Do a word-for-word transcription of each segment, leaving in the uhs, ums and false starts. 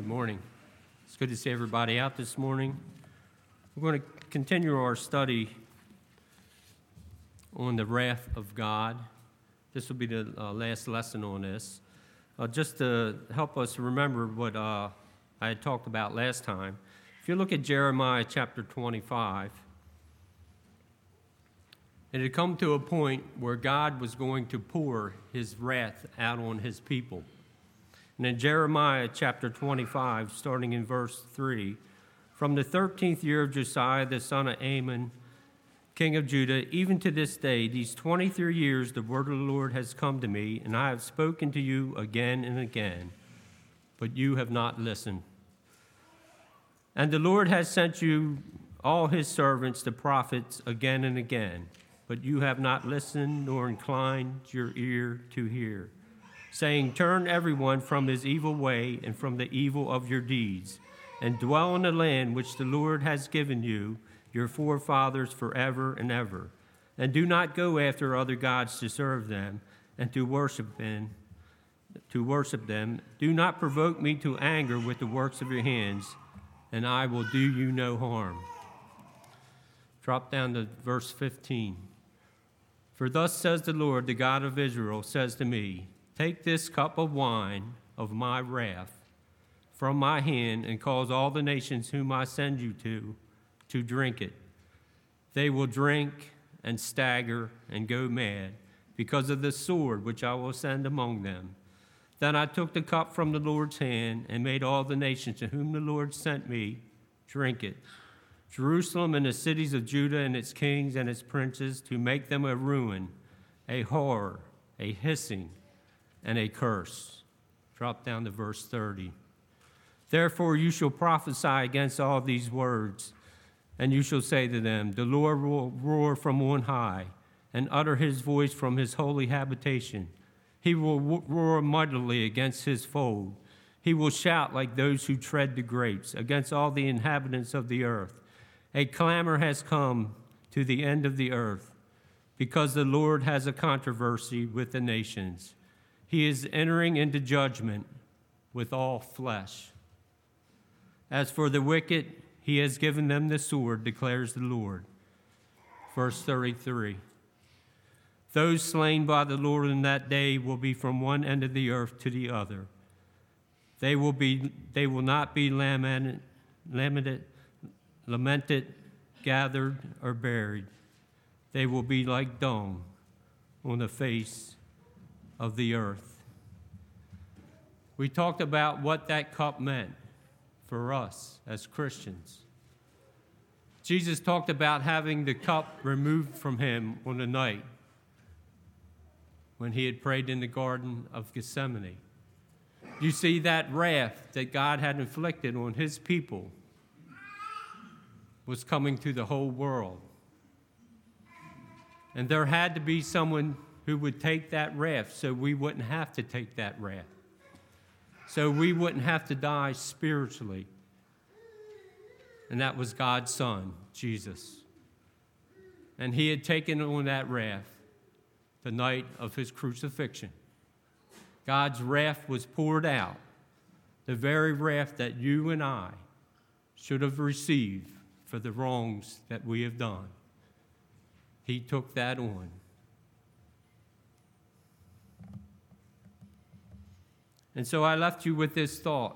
Good morning. It's good to see everybody out this morning. We're going to continue our study on the wrath of God. This will be the uh, last lesson on this. Uh, just to help us remember what uh, I had talked about last time, if you look at Jeremiah chapter twenty-five, it had come to a point where God was going to pour his wrath out on his people. And in Jeremiah chapter twenty-five, starting in verse three, from the thirteenth year of Josiah, the son of Amon, king of Judah, even to this day, these twenty-three years, the word of the Lord has come to me, and I have spoken to you again and again, but you have not listened. And the Lord has sent you all his servants, the prophets, again and again, but you have not listened nor inclined your ear to hear, saying, turn everyone from his evil way and from the evil of your deeds, and dwell in the land which the Lord has given you, your forefathers, forever and ever. And do not go after other gods to serve them and to worship them. To worship them. Do not provoke me to anger with the works of your hands, and I will do you no harm. Drop down to verse fifteen. For thus says the Lord, the God of Israel, says to me, take this cup of wine of my wrath from my hand and cause all the nations whom I send you to to drink it. They will drink and stagger and go mad because of the sword which I will send among them. Then I took the cup from the Lord's hand and made all the nations to whom the Lord sent me drink it. Jerusalem and the cities of Judah and its kings and its princes, to make them a ruin, a horror, a hissing, and a curse. Drop down to verse thirty. Therefore you shall prophesy against all these words, and you shall say to them, the Lord will roar from on high and utter his voice from his holy habitation. He will roar mightily against his fold. He will shout like those who tread the grapes against all the inhabitants of the earth. A clamor has come to the end of the earth, because the Lord has a controversy with the nations. He is entering into judgment with all flesh. As for the wicked, he has given them the sword, declares the Lord. Verse thirty-three. Those slain by the Lord in that day will be from one end of the earth to the other. They will be. They will not be lamented, lamented, lamented, gathered, or buried. They will be like dung on the face of the earth. We talked about what that cup meant for us as Christians. Jesus talked about having the cup removed from him on the night when he had prayed in the Garden of Gethsemane. You see, that wrath that God had inflicted on his people was coming to the whole world. And there had to be someone who would take that wrath so we wouldn't have to take that wrath. So we wouldn't have to die spiritually. And that was God's Son, Jesus. And he had taken on that wrath the night of his crucifixion. God's wrath was poured out, the very wrath that you and I should have received for the wrongs that we have done. He took that on. And so I left you with this thought.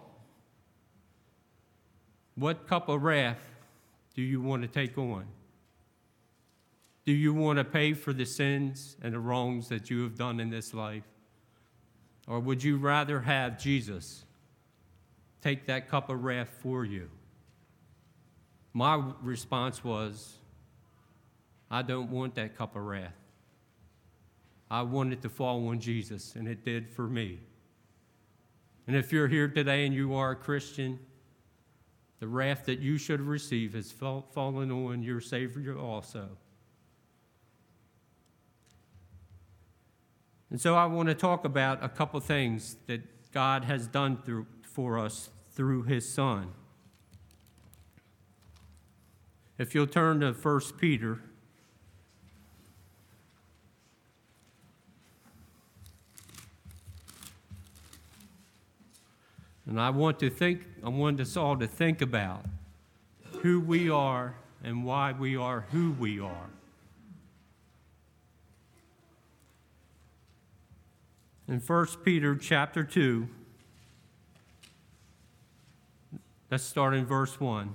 What cup of wrath do you want to take on? Do you want to pay for the sins and the wrongs that you have done in this life? Or would you rather have Jesus take that cup of wrath for you? My response was, I don't want that cup of wrath. I want it to fall on Jesus, and it did for me. And if you're here today and you are a Christian, the wrath that you should receive has fallen on your Savior also. And so I want to talk about a couple things that God has done through, for us through his Son. If you'll turn to First Peter. And I want to think, I want us all to think about who we are and why we are who we are. In First Peter chapter two, let's start in verse one.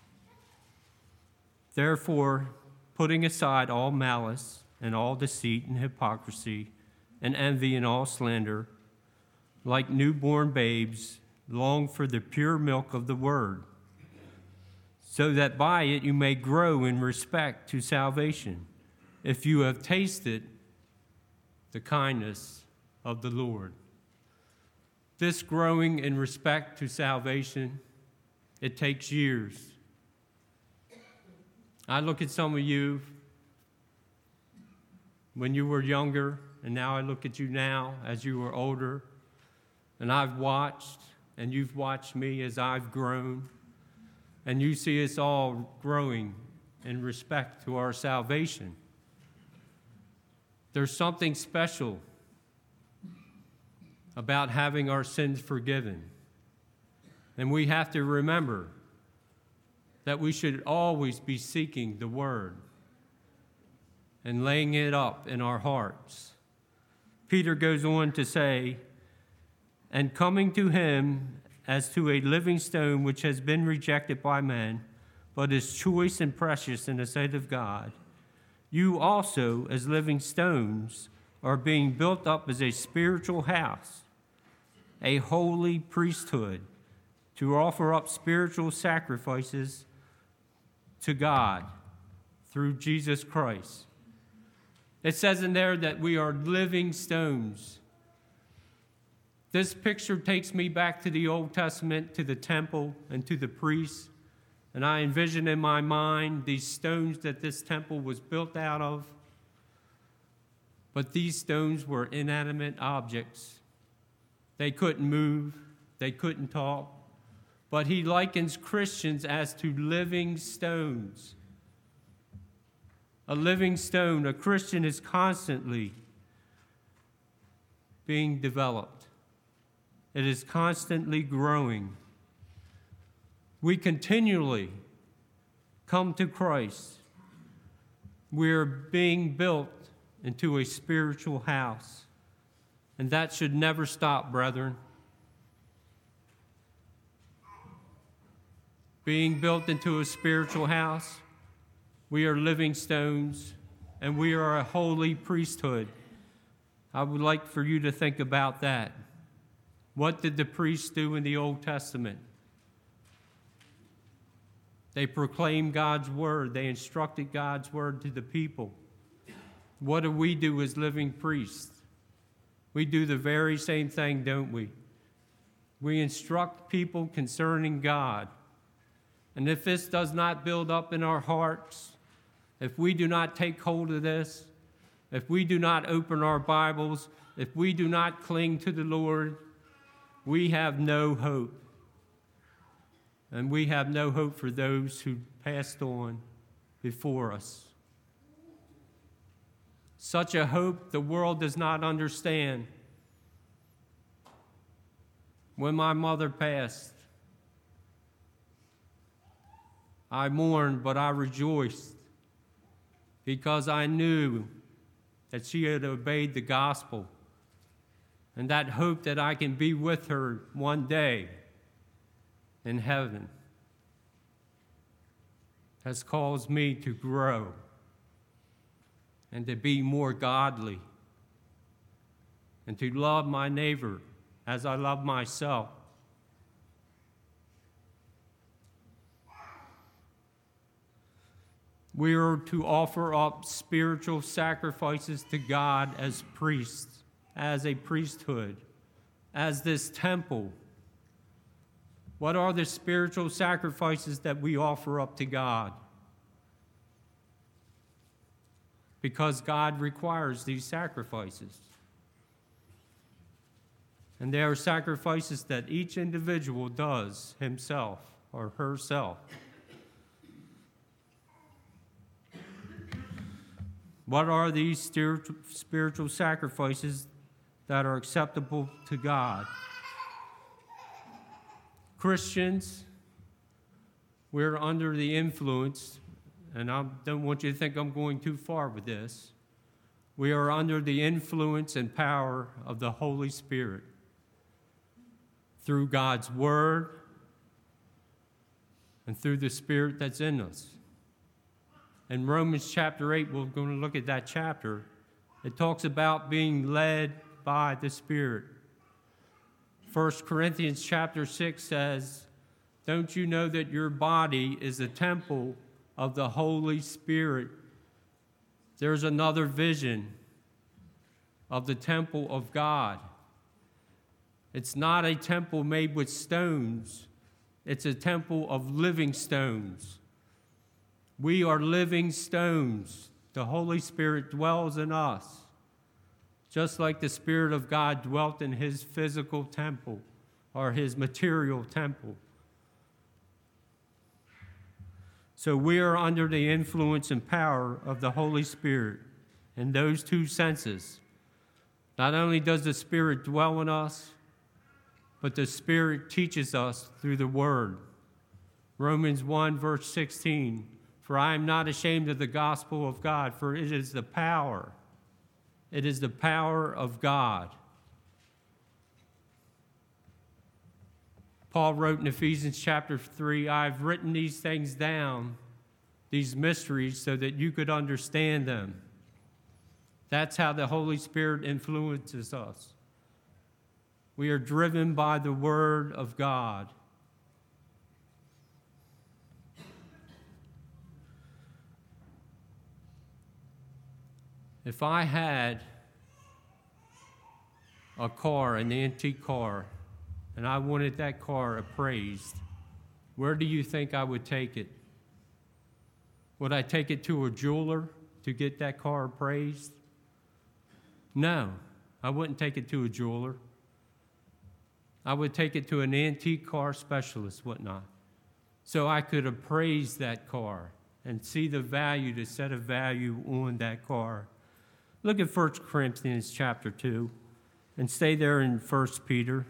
Therefore, putting aside all malice and all deceit and hypocrisy and envy and all slander, like newborn babes, long for the pure milk of the word, so that by it you may grow in respect to salvation, if you have tasted the kindness of the Lord. This growing in respect to salvation, it takes years. I look at some of you when you were younger, and now I look at you now as you were older, and I've watched, and you've watched me as I've grown, and you see us all growing in respect to our salvation. There's something special about having our sins forgiven. And we have to remember that we should always be seeking the Word and laying it up in our hearts. Peter goes on to say, and coming to him as to a living stone which has been rejected by men, but is choice and precious in the sight of God, you also, as living stones, are being built up as a spiritual house, a holy priesthood, to offer up spiritual sacrifices to God through Jesus Christ. It says in there that we are living stones. This picture takes me back to the Old Testament, to the temple and to the priests, and I envision in my mind these stones that this temple was built out of. But these stones were inanimate objects. They couldn't move, they couldn't talk. But he likens Christians as to living stones. A living stone, a Christian is constantly being developed. It is constantly growing. We continually come to Christ. We're being built into a spiritual house. And that should never stop, brethren. Being built into a spiritual house, we are living stones, and we are a holy priesthood. I would like for you to think about that. What did the priests do in the Old Testament? They proclaimed God's word. They instructed God's word to the people. What do we do as living priests? We do the very same thing, don't we? We instruct people concerning God. And if this does not build up in our hearts, if we do not take hold of this, if we do not open our Bibles, if we do not cling to the Lord, we have no hope. And we have no hope for those who passed on before us. Such a hope the world does not understand. When my mother passed, I mourned, but I rejoiced because I knew that she had obeyed the gospel, and that hope that I can be with her one day in heaven has caused me to grow and to be more godly and to love my neighbor as I love myself. We are to offer up spiritual sacrifices to God as priests, as a priesthood, as this temple. What are the spiritual sacrifices that we offer up to God? Because God requires these sacrifices. And they are sacrifices that each individual does himself or herself. What are these spiritual sacrifices that are acceptable to God? Christians, we're under the influence, and I don't want you to think I'm going too far with this. We are under the influence and power of the Holy Spirit through God's Word and through the Spirit that's in us. In Romans chapter eight, we're going to look at that chapter. It talks about being led by the Spirit. First Corinthians chapter six says, don't you know that your body is a temple of the Holy Spirit? There's another vision of the temple of God. It's not a temple made with stones. It's a temple of living stones. We are living stones. The Holy Spirit dwells in us, just like the Spirit of God dwelt in his physical temple or his material temple. So we are under the influence and power of the Holy Spirit in those two senses. Not only does the Spirit dwell in us, but the Spirit teaches us through the Word. Romans one, verse sixteen, for I am not ashamed of the gospel of God, for it is the power. It is the power of God. Paul wrote in Ephesians chapter three, I've written these things down, these mysteries, so that you could understand them. That's how the Holy Spirit influences us. We are driven by the Word of God. If I had a car, an antique car, and I wanted that car appraised, where do you think I would take it? Would I take it to a jeweler to get that car appraised? No, I wouldn't take it to a jeweler. I would take it to an antique car specialist, wouldn't I? So I could appraise that car and see the value, to set a value on that car. Look at First Corinthians chapter two and stay there in First Peter.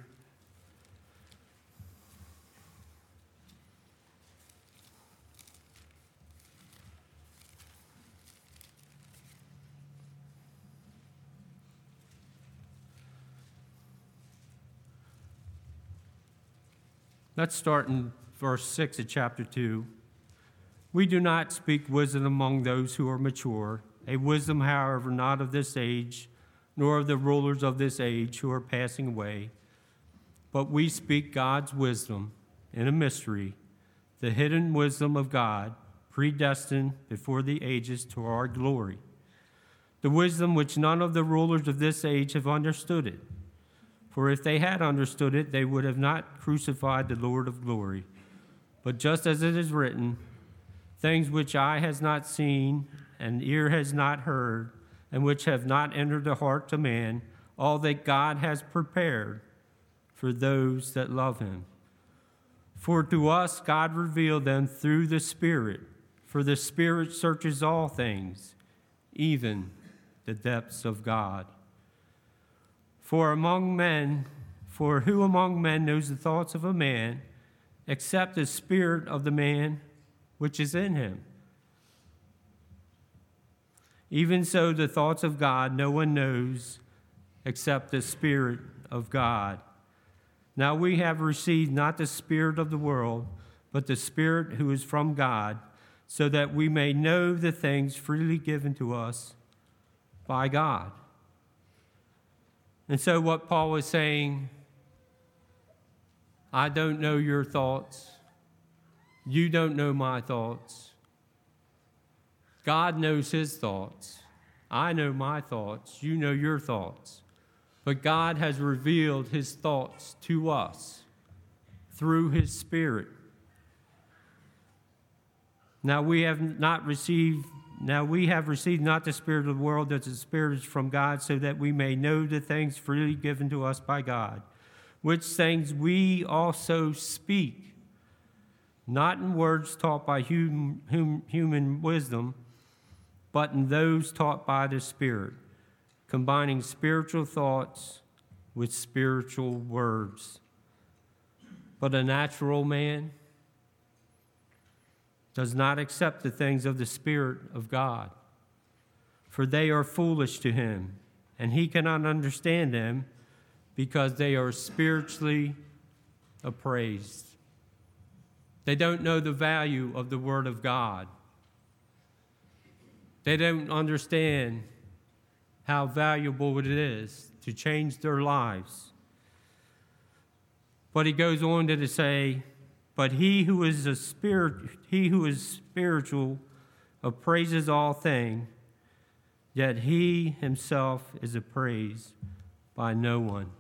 Let's start in verse six of chapter two. We do not speak wisdom among those who are mature, a wisdom, however, not of this age, nor of the rulers of this age who are passing away. But we speak God's wisdom in a mystery, the hidden wisdom of God, predestined before the ages to our glory. The wisdom which none of the rulers of this age have understood it. For if they had understood it, they would have not crucified the Lord of glory. But just as it is written, things which eye has not seen and ear has not heard, and which have not entered the heart of man, all that God has prepared for those that love him. For to us God revealed them through the Spirit, for the Spirit searches all things, even the depths of God. For among men, for who among men knows the thoughts of a man, except the spirit of the man which is in him? Even so, the thoughts of God no one knows except the Spirit of God. Now we have received not the spirit of the world, but the Spirit who is from God, so that we may know the things freely given to us by God. And so what Paul is saying, I don't know your thoughts. You don't know my thoughts. God knows his thoughts. I know my thoughts. You know your thoughts. But God has revealed his thoughts to us through his Spirit. Now we have not received Now we have received not the spirit of the world, but the Spirit is from God, so that we may know the things freely given to us by God, which things we also speak, not in words taught by hum, hum, human wisdom, but in those taught by the Spirit, combining spiritual thoughts with spiritual words. But a natural man does not accept the things of the Spirit of God, for they are foolish to him, and he cannot understand them because they are spiritually appraised. They don't know the value of the Word of God. They don't understand how valuable it is to change their lives. But he goes on to say, but he who is a spirit, he who is spiritual appraises all things, yet he himself is appraised by no one.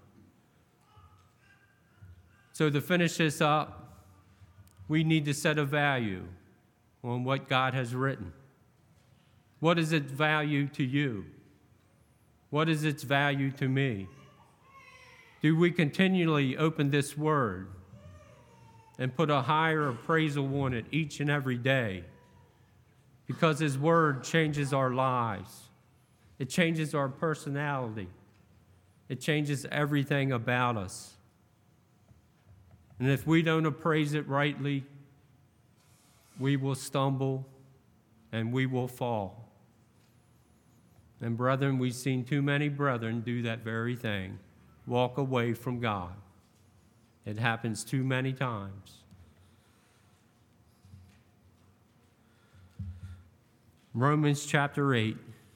So to finish this up, we need to set a value on what God has written. What is its value to you? What is its value to me? Do we continually open this word and put a higher appraisal on it each and every day? Because his word changes our lives. It changes our personality. It changes everything about us. And if we don't appraise it rightly, we will stumble and we will fall. And brethren, we've seen too many brethren do that very thing, walk away from God. It happens too many times. Romans chapter eight.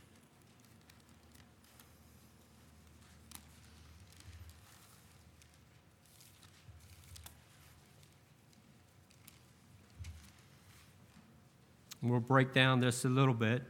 We'll break down this a little bit.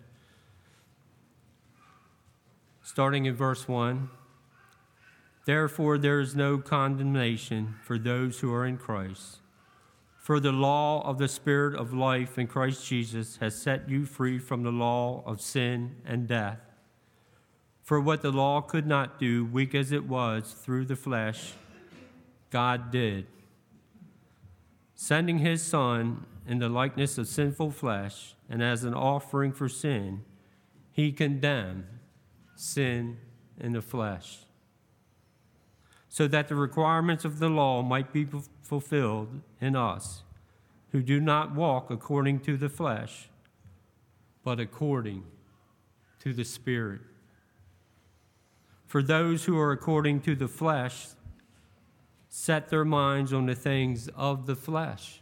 Starting in verse one. Therefore, there is no condemnation for those who are in Christ. For the law of the Spirit of life in Christ Jesus has set you free from the law of sin and death. For what the law could not do, weak as it was through the flesh, God did, sending his Son in the likeness of sinful flesh, and as an offering for sin, he condemned sin in the flesh, so that the requirements of the law might be fulfilled in us, who do not walk according to the flesh, but according to the Spirit. For those who are according to the flesh set their minds on the things of the flesh,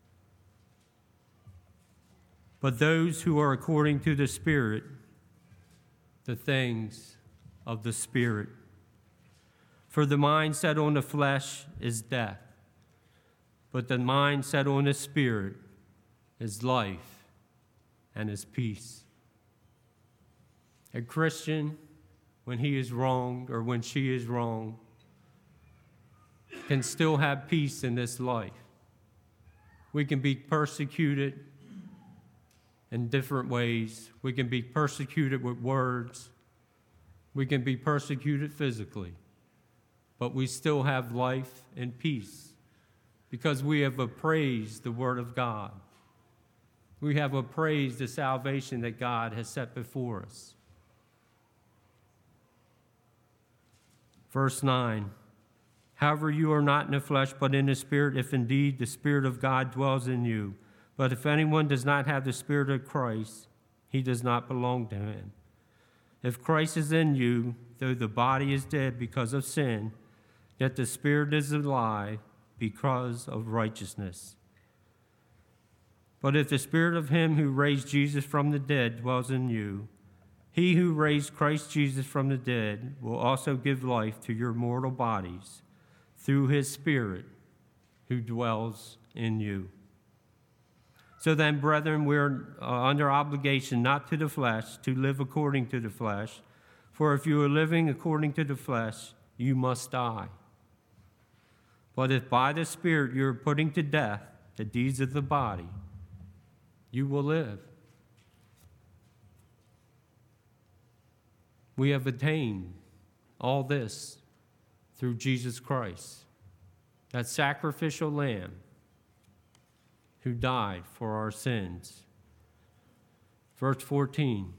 but those who are according to the Spirit, the things of the Spirit. For the mind set on the flesh is death, but the mind set on the Spirit is life and is peace. A Christian, when he is wronged or when she is wronged, can still have peace in this life. We can be persecuted in different ways. We can be persecuted with words. We can be persecuted physically. But we still have life and peace because we have appraised the Word of God. We have appraised the salvation that God has set before us. Verse nine. However, you are not in the flesh, but in the Spirit, if indeed the Spirit of God dwells in you. But if anyone does not have the Spirit of Christ, he does not belong to him. If Christ is in you, though the body is dead because of sin, yet the Spirit is alive because of righteousness. But if the Spirit of him who raised Jesus from the dead dwells in you, he who raised Christ Jesus from the dead will also give life to your mortal bodies through his Spirit who dwells in you. So then, brethren, we're uh, under obligation not to the flesh, to live according to the flesh. For if you are living according to the flesh, you must die. But if by the Spirit you are putting to death the deeds of the body, you will live. We have attained all this through Jesus Christ, that sacrificial lamb who died for our sins. Verse fourteen.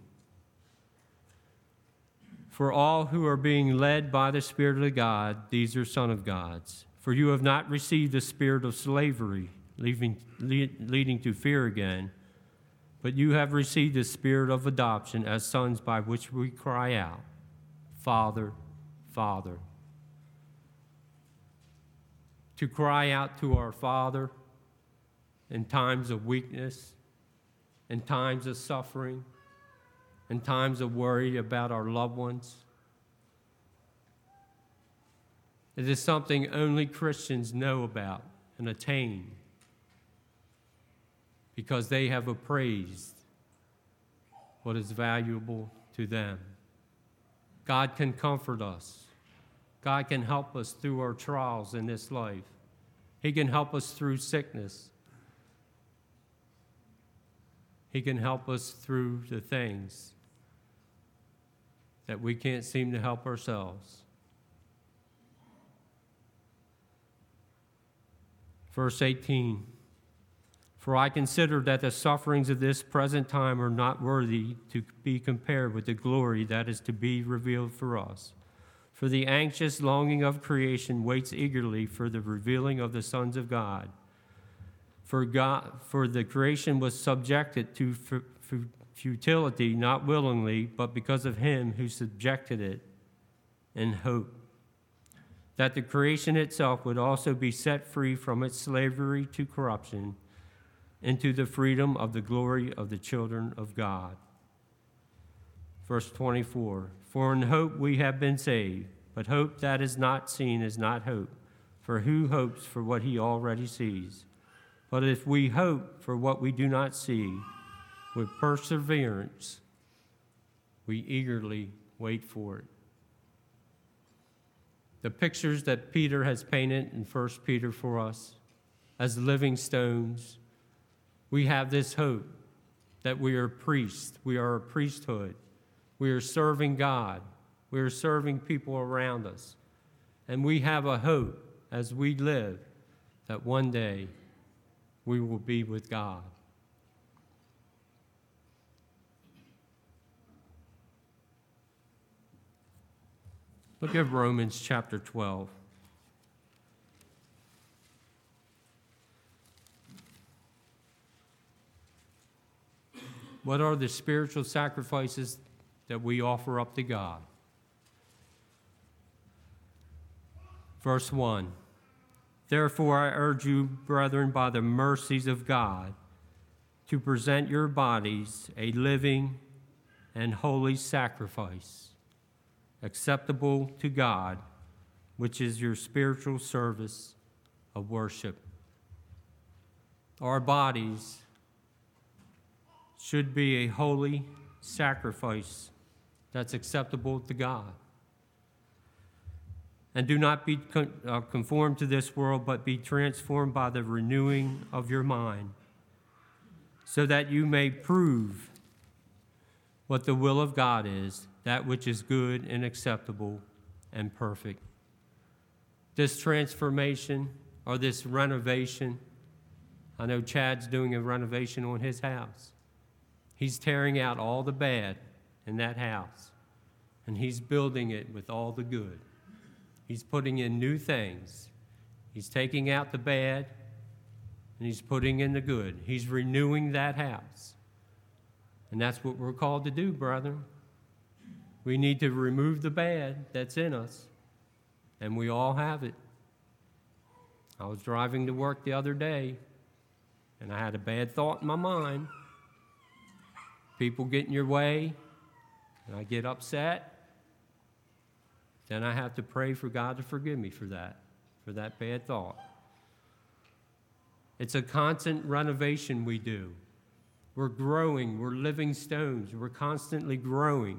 For all who are being led by the Spirit of God, these are sons of God's. For you have not received the spirit of slavery, leaving, lead, leading to fear again, but you have received the spirit of adoption as sons, by which we cry out, Father, Father. To cry out to our Father in times of weakness, in times of suffering, in times of worry about our loved ones. It is something only Christians know about and attain because they have appraised what is valuable to them. God can comfort us. God can help us through our trials in this life. He can help us through sickness. He can help us through the things that we can't seem to help ourselves. Verse eighteen, for I consider that the sufferings of this present time are not worthy to be compared with the glory that is to be revealed for us. For the anxious longing of creation waits eagerly for the revealing of the sons of God. For God, for the creation was subjected to f- f- futility, not willingly, but because of him who subjected it in hope, that the creation itself would also be set free from its slavery to corruption into the freedom of the glory of the children of God. Verse twenty-four, for in hope we have been saved, but hope that is not seen is not hope. For who hopes for what he already sees? But if we hope for what we do not see, with perseverance, we eagerly wait for it. The pictures that Peter has painted in First Peter for us as living stones, we have this hope that we are priests, we are a priesthood, we are serving God, we are serving people around us, and we have a hope as we live that one day we will be with God. Look at Romans chapter twelve. What are the spiritual sacrifices that we offer up to God? Verse one, therefore I urge you, brethren, by the mercies of God, to present your bodies a living and holy sacrifice, acceptable to God, which is your spiritual service of worship. Our bodies should be a holy sacrifice that's acceptable to God. And do not be conformed to this world, but be transformed by the renewing of your mind, so that you may prove what the will of God is, that which is good and acceptable and perfect. This transformation or this renovation, I know Chad's doing a renovation on his house. He's tearing out all the bad in that house, and he's building it with all the good. He's putting in new things. He's taking out the bad, and he's putting in the good. He's renewing that house. And that's what we're called to do, brethren. We need to remove the bad that's in us, and we all have it. I was driving to work the other day, and I had a bad thought in my mind. People get in your way, and I get upset. Then I have to pray for God to forgive me for that, for that bad thought. It's a constant renovation we do. We're growing. We're living stones. We're constantly growing.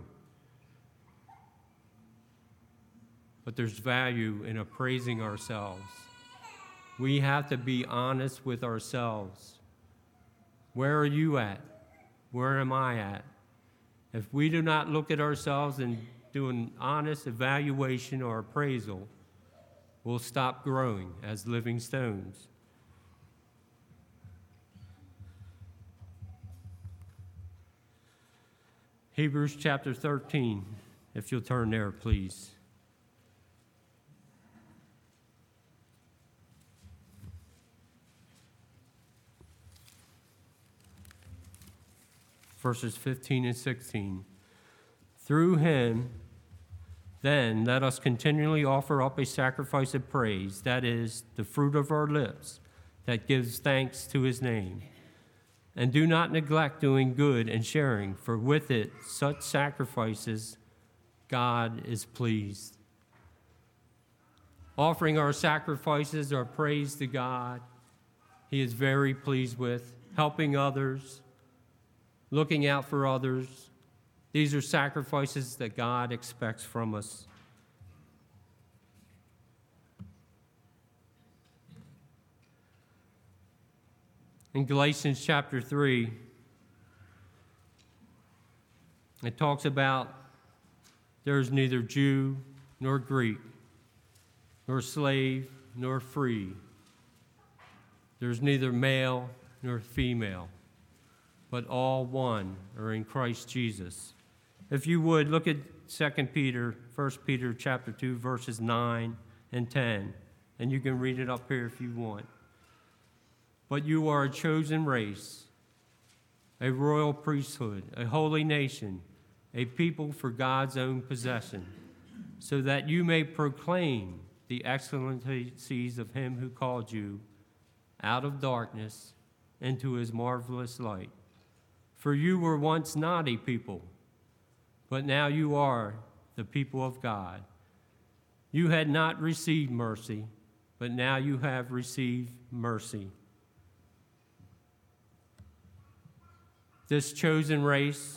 But there's value in appraising ourselves. We have to be honest with ourselves. Where are you at? Where am I at? If we do not look at ourselves and do an honest evaluation or appraisal, we'll stop growing as living stones. Hebrews chapter thirteen, if you'll turn there, please. verses fifteen and sixteen. Through him, then, let us continually offer up a sacrifice of praise, that is, the fruit of our lips, that gives thanks to his name. And do not neglect doing good and sharing, for with it, such sacrifices, God is pleased. Offering our sacrifices, our praise to God, he is very pleased with. Helping others, looking out for others. These are sacrifices that God expects from us. In Galatians chapter three, it talks about there is neither Jew nor Greek, nor slave nor free. There's neither male nor female, but all one are in Christ Jesus. If you would, look at Second Peter, First Peter chapter two, verses nine and ten, and you can read it up here if you want. But you are a chosen race, a royal priesthood, a holy nation, a people for God's own possession, so that you may proclaim the excellencies of him who called you out of darkness into his marvelous light. For you were once not a people, but now you are the people of God. You had not received mercy, but now you have received mercy. This chosen race,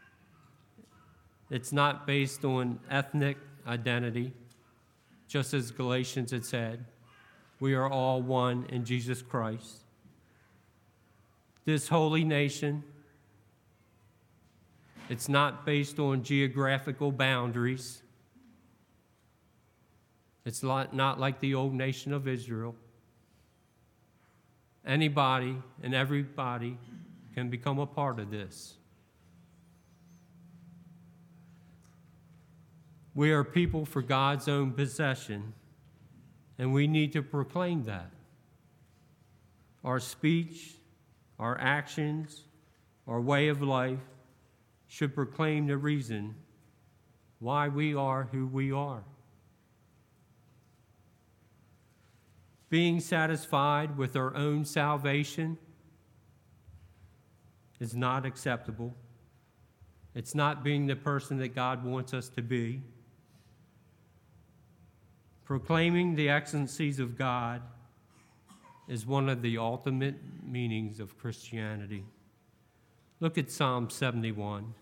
it's not based on ethnic identity, just as Galatians had said. We are all one in Jesus Christ. This holy nation, it's not based on geographical boundaries. It's not like the old nation of Israel. Anybody and everybody can become a part of this. We are people for God's own possession, and we need to proclaim that. Our speech, our actions, our way of life should proclaim the reason why we are who we are. Being satisfied with our own salvation is not acceptable. It's not being the person that God wants us to be. Proclaiming the excellencies of God is one of the ultimate meanings of Christianity. Look at Psalm seventy-one.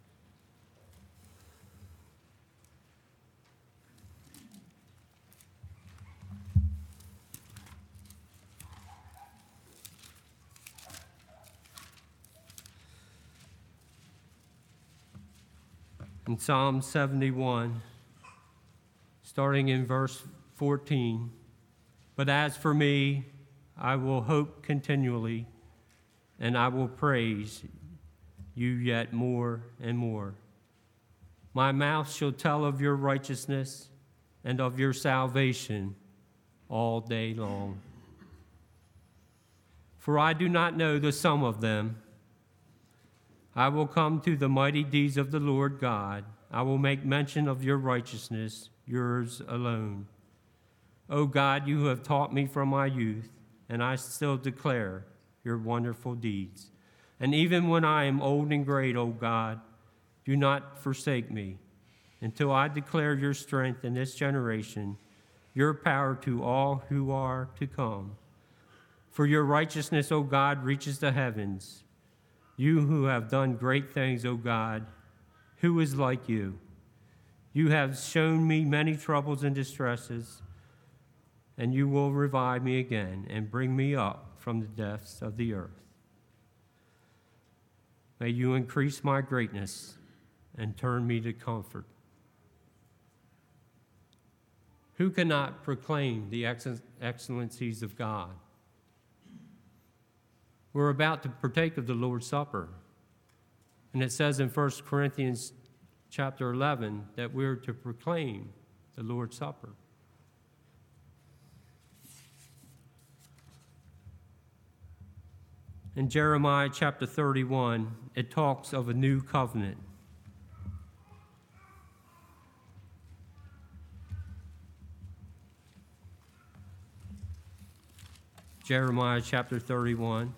In Psalm seventy-one, starting in verse fourteen, but as for me, I will hope continually, and I will praise you yet more and more. My mouth shall tell of your righteousness and of your salvation all day long. For I do not know the sum of them. I will come to the mighty deeds of the Lord God. I will make mention of your righteousness, yours alone. O God, you have taught me from my youth, and I still declare your wonderful deeds. And even when I am old and great, O God, do not forsake me until I declare your strength in this generation, your power to all who are to come. For your righteousness, O God, reaches the heavens. You who have done great things, O God, who is like you? You have shown me many troubles and distresses, and you will revive me again and bring me up from the depths of the earth. May you increase my greatness and turn me to comfort. Who cannot proclaim the excellencies of God? We're about to partake of the Lord's Supper. And it says in First Corinthians chapter eleven that we're to proclaim the Lord's Supper. In Jeremiah chapter thirty-one, it talks of a new covenant. Jeremiah chapter thirty-one.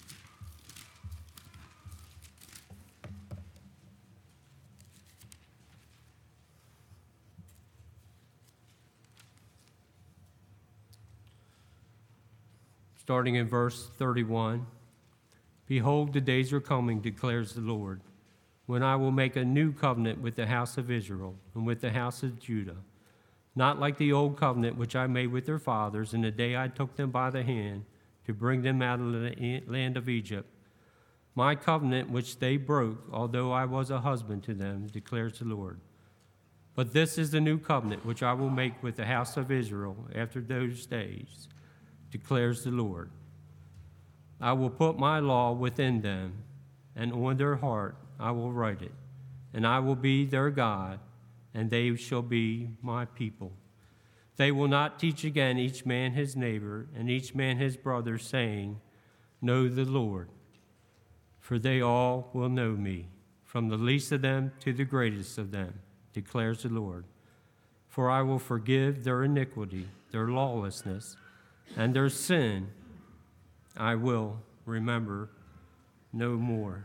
Starting in verse thirty-one. Behold, the days are coming, declares the Lord, when I will make a new covenant with the house of Israel and with the house of Judah, not like the old covenant which I made with their fathers in the day I took them by the hand to bring them out of the land of Egypt. My covenant which they broke, although I was a husband to them, declares the Lord. But this is the new covenant which I will make with the house of Israel after those days, declares the Lord. I will put my law within them, and on their heart I will write it, and I will be their God, and they shall be my people. They will not teach again each man his neighbor and each man his brother, saying, Know the Lord, for they all will know me, from the least of them to the greatest of them, declares the Lord. For I will forgive their iniquity, their lawlessness, and their sin I will remember no more.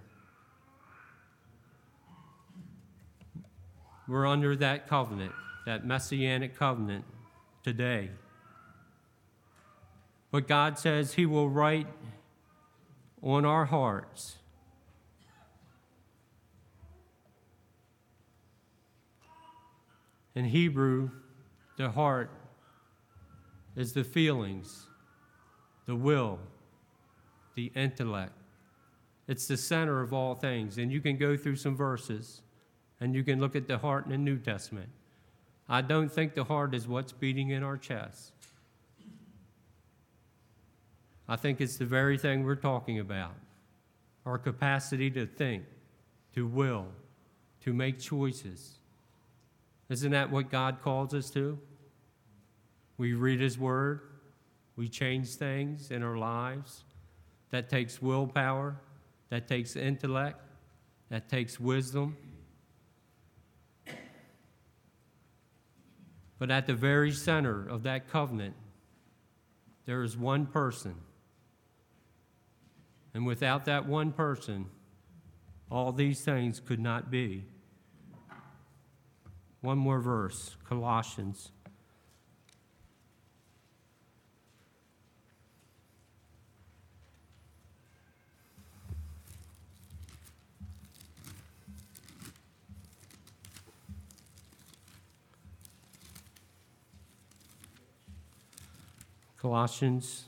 We're under that covenant, that messianic covenant today. But God says he will write on our hearts in Hebrew, the heart is the feelings, the will, the intellect. It's the center of all things. And you can go through some verses and you can look at the heart in the New Testament. I don't think the heart is what's beating in our chest. I think it's the very thing we're talking about. Our capacity to think, to will, to make choices. Isn't that what God calls us to? We read his word. We change things in our lives. That takes willpower. That takes intellect. That takes wisdom. But at the very center of that covenant, there is one person. And without that one person, all these things could not be. One more verse, Colossians. Colossians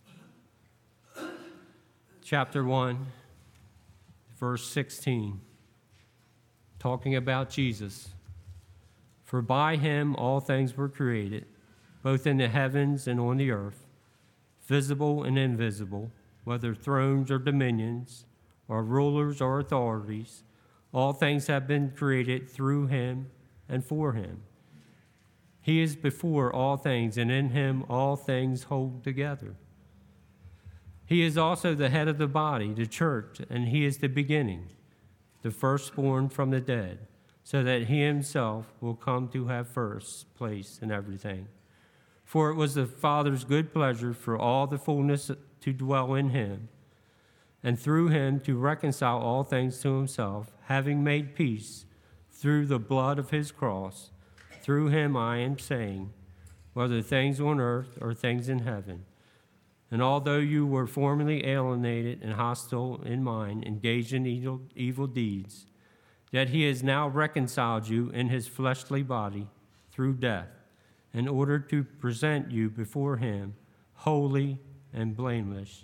chapter one, verse sixteen, talking about Jesus. For by him all things were created, both in the heavens and on the earth, visible and invisible, whether thrones or dominions, or rulers or authorities. All things have been created through him and for him. He is before all things, and in him all things hold together. He is also the head of the body, the church, and he is the beginning, the firstborn from the dead, so that he himself will come to have first place in everything. For it was the Father's good pleasure for all the fullness to dwell in him, and through him to reconcile all things to himself, having made peace through the blood of his cross. Through him I am saying, whether things on earth or things in heaven. And although you were formerly alienated and hostile in mind, engaged in evil, evil deeds, yet he has now reconciled you in his fleshly body through death, in order to present you before him holy and blameless,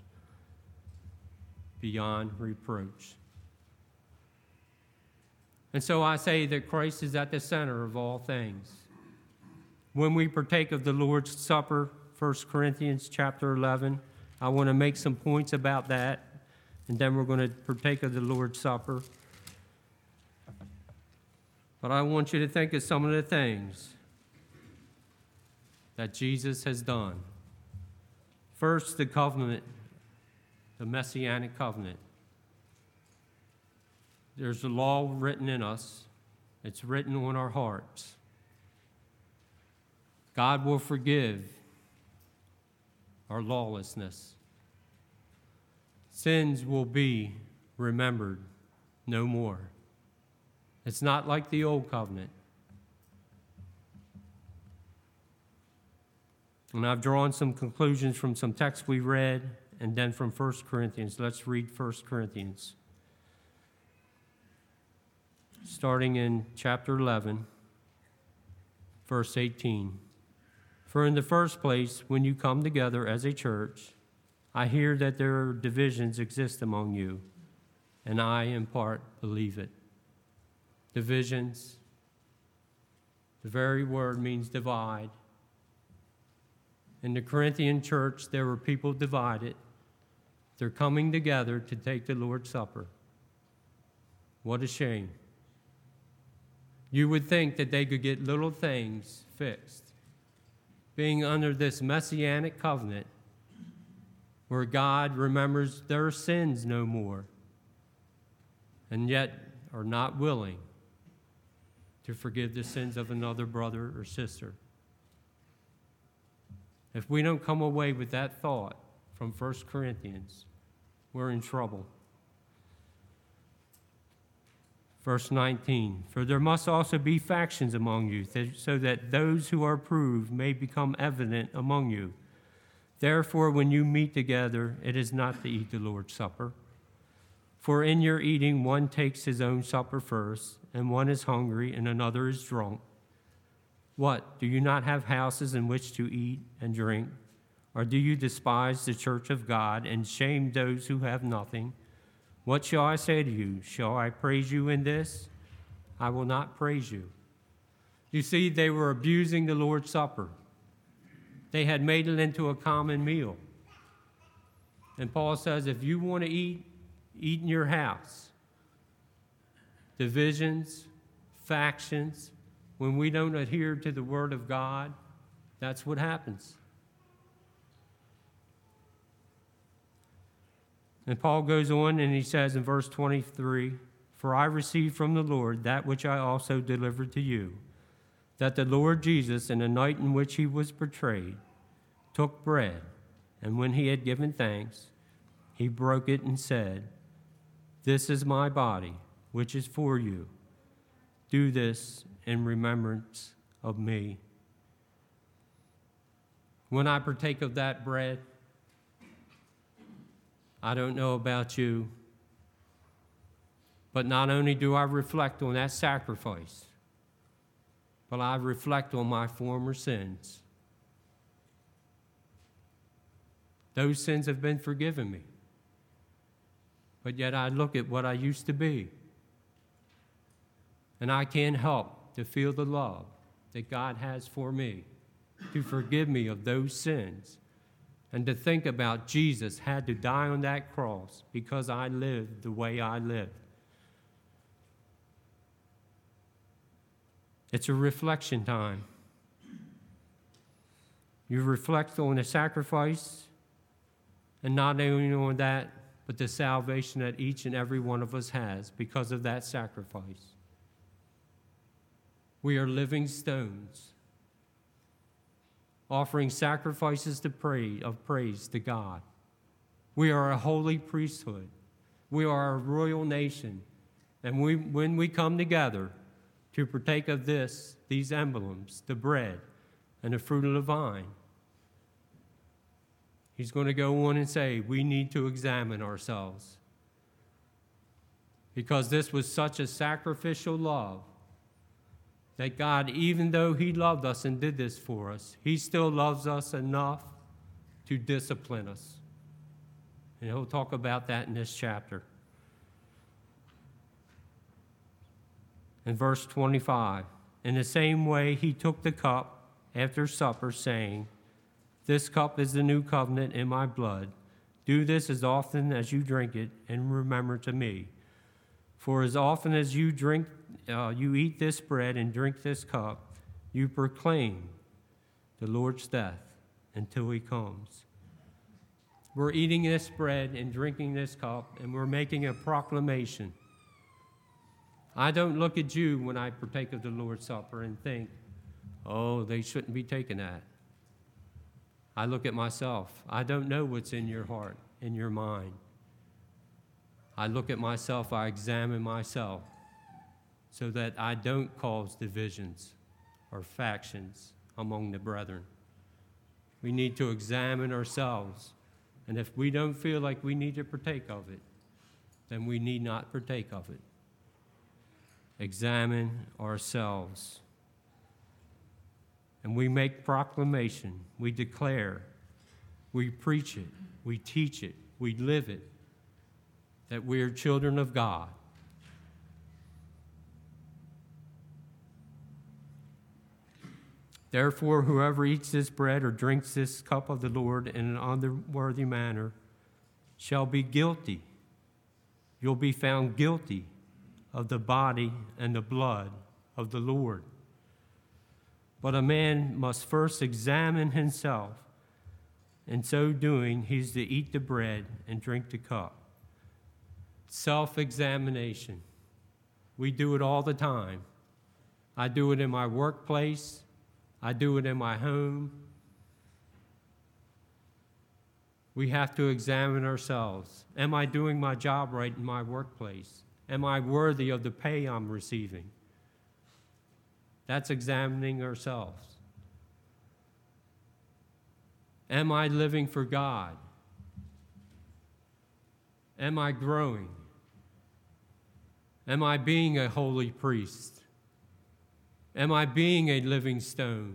beyond reproach. And so I say that Christ is at the center of all things. When we partake of the Lord's Supper, First Corinthians chapter eleven, I want to make some points about that, and then we're going to partake of the Lord's Supper. But I want you to think of some of the things that Jesus has done. First, the covenant, the Messianic covenant. There's a law written in us. It's written on our hearts. God will forgive our lawlessness. Sins will be remembered no more. It's not like the old covenant. And I've drawn some conclusions from some texts we read and then from First Corinthians. Let's read First Corinthians. Starting in chapter eleven, verse eighteen. For in the first place, when you come together as a church, I hear that there are divisions exist among you, and I in part believe it. Divisions, the very word means divide. In the Corinthian church, there were people divided. They're coming together to take the Lord's Supper. What a shame. You would think that they could get little things fixed. Being under this messianic covenant where God remembers their sins no more and yet are not willing to forgive the sins of another brother or sister. If we don't come away with that thought from First Corinthians, we're in trouble. Verse nineteen, for there must also be factions among you, so that those who are proved may become evident among you. Therefore, when you meet together, it is not to eat the Lord's Supper. For in your eating, one takes his own supper first, and one is hungry, and another is drunk. What, do you not have houses in which to eat and drink? Or do you despise the church of God and shame those who have nothing? What shall I say to you? Shall I praise you in this? I will not praise you. You see, they were abusing the Lord's Supper. They had made it into a common meal. And Paul says, if you want to eat, eat in your house. Divisions, factions, when we don't adhere to the Word of God, that's what happens. And Paul goes on and he says in verse twenty-three, for I received from the Lord that which I also delivered to you, that the Lord Jesus, in the night in which he was betrayed, took bread, and when he had given thanks, he broke it and said, this is my body, which is for you. Do this in remembrance of me. When I partake of that bread, I don't know about you, but not only do I reflect on that sacrifice, but I reflect on my former sins. Those sins have been forgiven me, but yet I look at what I used to be, and I can't help to feel the love that God has for me, to forgive me of those sins, and to think about Jesus had to die on that cross because I lived the way I lived. It's a reflection time. You reflect on the sacrifice, and not only on that, but the salvation that each and every one of us has because of that sacrifice. We are living stones, offering sacrifices to pray, of praise to God. We are a holy priesthood. We are a royal nation. And we, when we come together to partake of this, these emblems, the bread and the fruit of the vine, he's going to go on and say, we need to examine ourselves. Because this was such a sacrificial love that God, even though he loved us and did this for us, he still loves us enough to discipline us. And he'll talk about that in this chapter. In verse twenty-five, in the same way he took the cup after supper, saying, this cup is the new covenant in my blood. Do this as often as you drink it in remembrance of me. For as often as you drink, uh, you eat this bread and drink this cup, you proclaim the Lord's death until he comes. We're eating this bread and drinking this cup, and we're making a proclamation. I don't look at you when I partake of the Lord's Supper and think, oh, they shouldn't be taking that. I look at myself. I don't know what's in your heart, in your mind. I look at myself, I examine myself so that I don't cause divisions or factions among the brethren. We need to examine ourselves, and if we don't feel like we need to partake of it, then we need not partake of it. Examine ourselves. And we make proclamation, we declare, we preach it, we teach it, we live it, that we are children of God. Therefore, whoever eats this bread or drinks this cup of the Lord in an unworthy manner shall be guilty. You'll be found guilty of the body and the blood of the Lord. But a man must first examine himself. In so doing, he's to eat the bread and drink the cup. Self-examination. We do it all the time. I do it in my workplace. I do it in my home. We have to examine ourselves. Am I doing my job right in my workplace? Am I worthy of the pay I'm receiving? That's examining ourselves. Am I living for God? Am I growing? Am I being a holy priest? Am I being a living stone?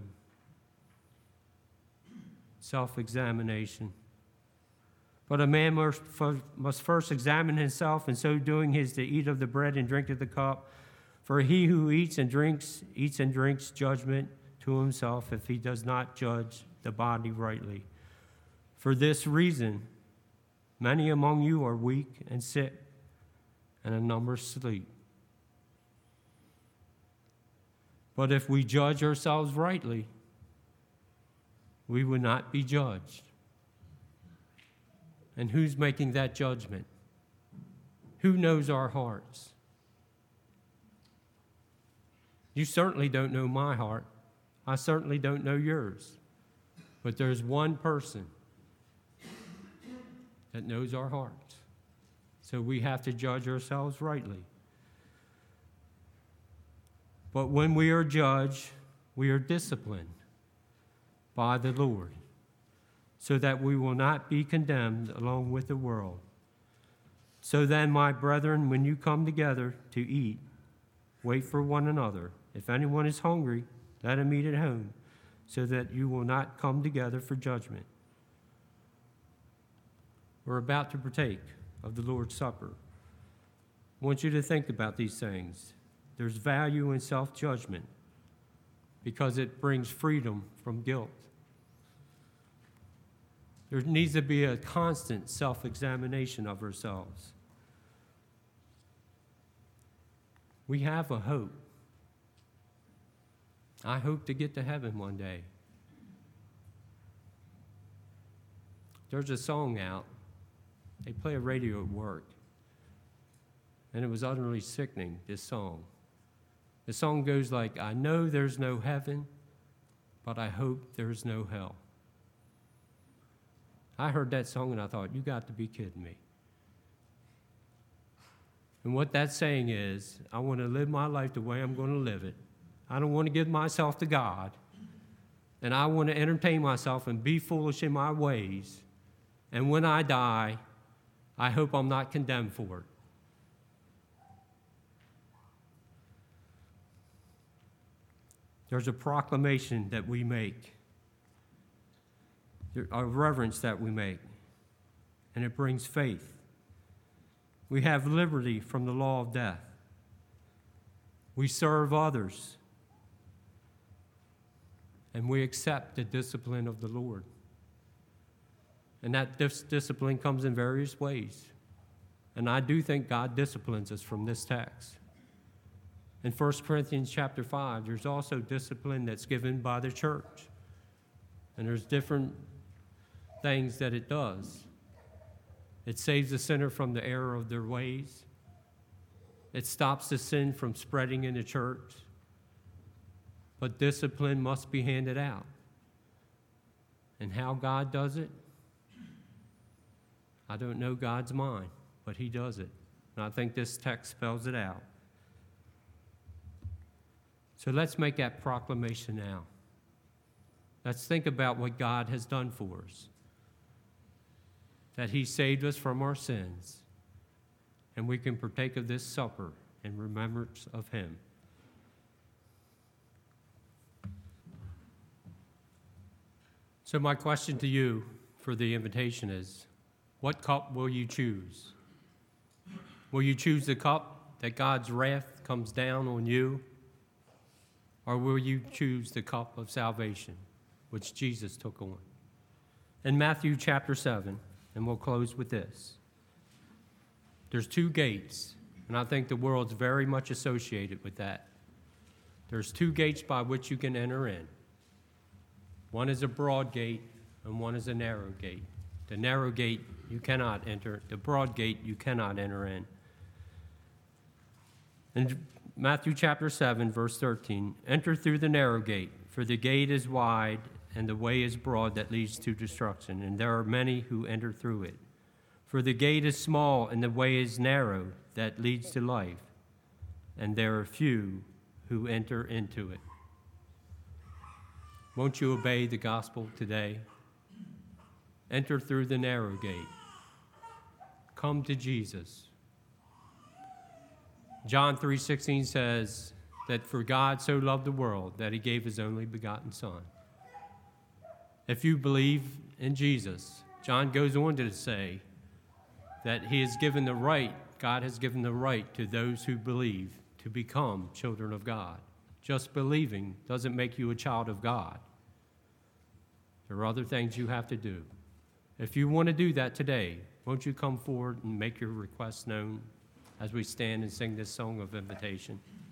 Self-examination. But a man must first examine himself, and so doing he is to eat of the bread and drink of the cup. For he who eats and drinks, eats and drinks judgment to himself if he does not judge the body rightly. For this reason, many among you are weak and sick, and a number sleep. But if we judge ourselves rightly, we will not be judged. And who's making that judgment? Who knows our hearts? You certainly don't know my heart. I certainly don't know yours. But there's one person that knows our hearts. So we have to judge ourselves rightly. But when we are judged, we are disciplined by the Lord, so that we will not be condemned along with the world. So then, my brethren, when you come together to eat, wait for one another. If anyone is hungry, let him eat at home, so that you will not come together for judgment. We're about to partake of the Lord's Supper. I want you to think about these things. There's value in self-judgment because it brings freedom from guilt. There needs to be a constant self-examination of ourselves. We have a hope. I hope to get to heaven one day. There's a song out. They play a radio at work. And it was utterly sickening, this song. The song goes like, I know there's no heaven, but I hope there's no hell. I heard that song and I thought, you got to be kidding me. And what that's saying is, I want to live my life the way I'm going to live it. I don't want to give myself to God. And I want to entertain myself and be foolish in my ways. And when I die, I hope I'm not condemned for it. There's a proclamation that we make, a reverence that we make, and it brings faith. We have liberty from the law of death. We serve others, and we accept the discipline of the Lord. And that dis- discipline comes in various ways. And I do think God disciplines us from this text. In First Corinthians chapter five, there's also discipline that's given by the church. And there's different things that it does. It saves the sinner from the error of their ways. It stops the sin from spreading in the church. But discipline must be handed out. And how God does it? I don't know God's mind, but he does it. And I think this text spells it out. So let's make that proclamation now. Let's think about what God has done for us. That he saved us from our sins. And we can partake of this supper in remembrance of him. So my question to you for the invitation is, what cup will you choose? Will you choose the cup that God's wrath comes down on you? Or will you choose the cup of salvation, which Jesus took on? In Matthew chapter seven, and we'll close with this. There's two gates, and I think the world's very much associated with that. There's two gates by which you can enter in. One is a broad gate, and one is a narrow gate. The narrow gate you cannot enter. The broad gate you cannot enter in. In Matthew chapter seven, verse thirteen, enter through the narrow gate, for the gate is wide, and the way is broad that leads to destruction, and there are many who enter through it. For the gate is small, and the way is narrow that leads to life, and there are few who enter into it. Won't you obey the gospel today? Enter through the narrow gate. Come to Jesus. John three sixteen says that for God so loved the world that he gave his only begotten Son. If you believe in Jesus, John goes on to say that he has given the right, God has given the right to those who believe to become children of God. Just believing doesn't make you a child of God. There are other things you have to do. If you want to do that today, won't you come forward and make your request known as we stand and sing this song of invitation?